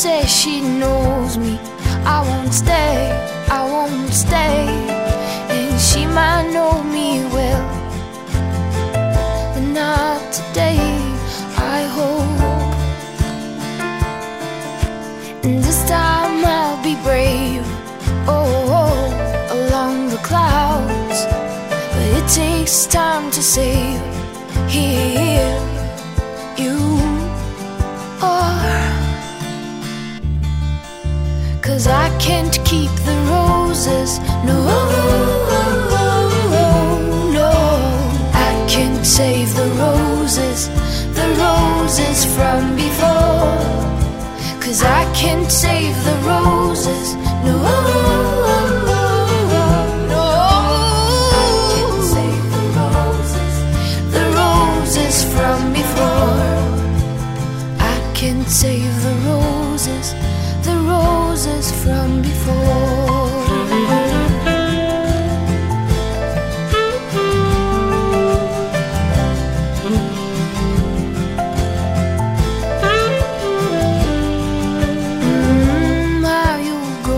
says she knows me. I won't stay, I won't stay. And she might know me well, but not today, I hope. And this time I'll be brave, oh, along the clouds. But it takes time to save. Here you are. 'Cause I can't keep the roses, no, no. I can't save the roses from before. 'Cause I can't save the roses, no, no. I can't save the roses from before. I can't save the roses from before. How you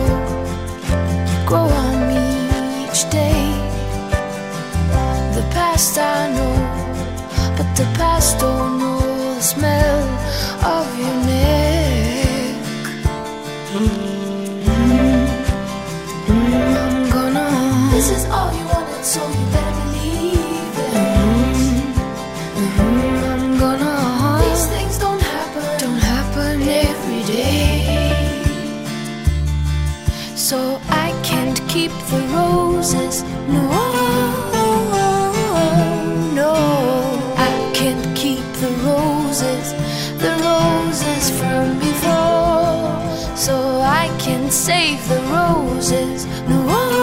grow on me each day. The past I know, but the past don't know the smell of your neck. I'm gonna. This is all you wanted, so you better believe it. I'm gonna. These things don't happen every day. So I can't keep the roses, no, no. I can't keep the roses from before. So I can't save the roses, no,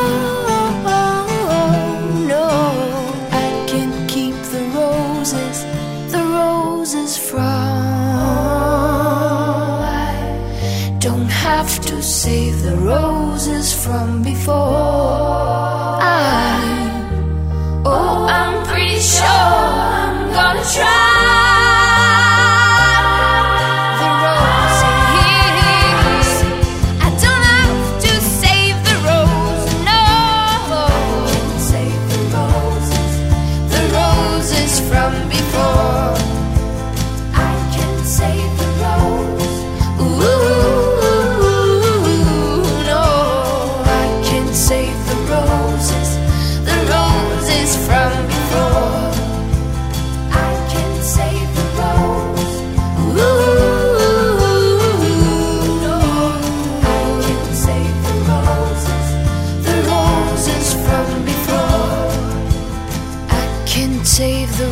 no. I can't keep the roses from. I don't have to save the roses from before. I'm pretty sure I'm gonna try. Save the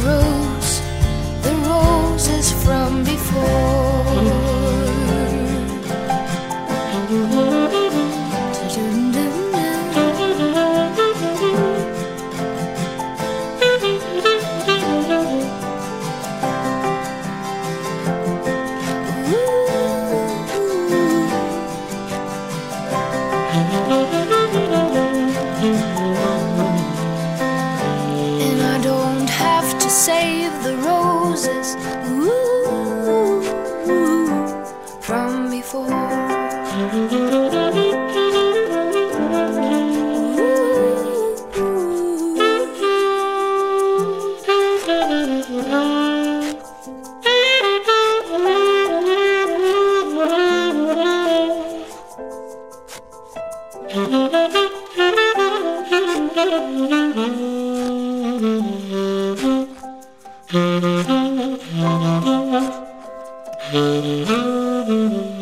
roses from before. Save the roses, from before. Mm-hmm.